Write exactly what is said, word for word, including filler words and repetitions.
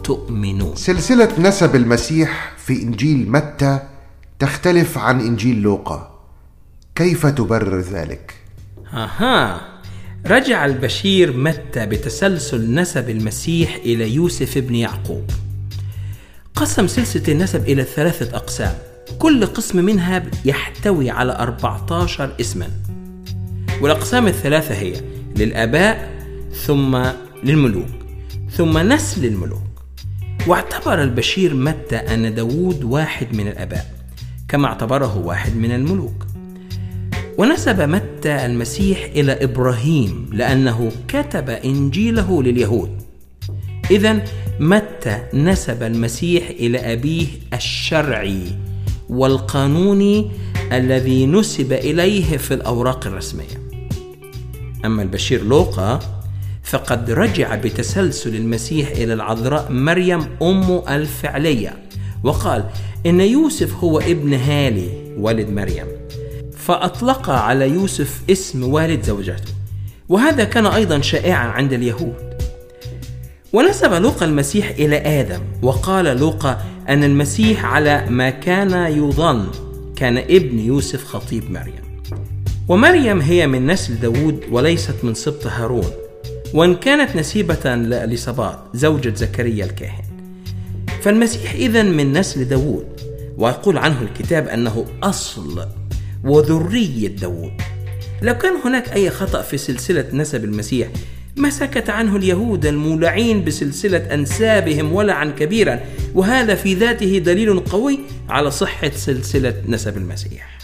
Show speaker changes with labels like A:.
A: تؤمنون.
B: سلسلة نسب المسيح في إنجيل متى تختلف عن إنجيل لوقا، كيف تبرر ذلك؟
A: أها، رجع البشير متى بتسلسل نسب المسيح إلى يوسف ابن يعقوب. قسم سلسلة النسب إلى ثلاثة أقسام، كل قسم منها يحتوي على أربعة عشر اسما، والأقسام الثلاثة هي للآباء، ثم للملوك، ثم نسل الملوك. واعتبر البشير متى أن داود واحد من الآباء كما اعتبره واحد من الملوك. ونسب متى المسيح إلى إبراهيم لأنه كتب إنجيله لليهود. إذن متى نسب المسيح إلى أبيه الشرعي والقانوني الذي نسب إليه في الأوراق الرسمية. أما البشير لوقا فقد رجع بتسلسل المسيح إلى العذراء مريم أمه الفعلية، وقال إن يوسف هو ابن هالي والد مريم، فأطلق على يوسف اسم والد زوجته، وهذا كان أيضا شائعا عند اليهود. ونسب لوقا المسيح إلى آدم، وقال لوقا أن المسيح على ما كان يظن كان ابن يوسف خطيب مريم. ومريم هي من نسل داود وليست من سبط هارون، وإن كانت نسيبة لإليصابات زوجة زكريا الكاهن. فالمسيح إذن من نسل داود، ويقول عنه الكتاب أنه أصل وذرية داود. لو كان هناك أي خطأ في سلسلة نسب المسيح ما سكت عنه اليهود المولعين بسلسلة أنسابهم ولعا كبيرا، وهذا في ذاته دليل قوي على صحة سلسلة نسب المسيح.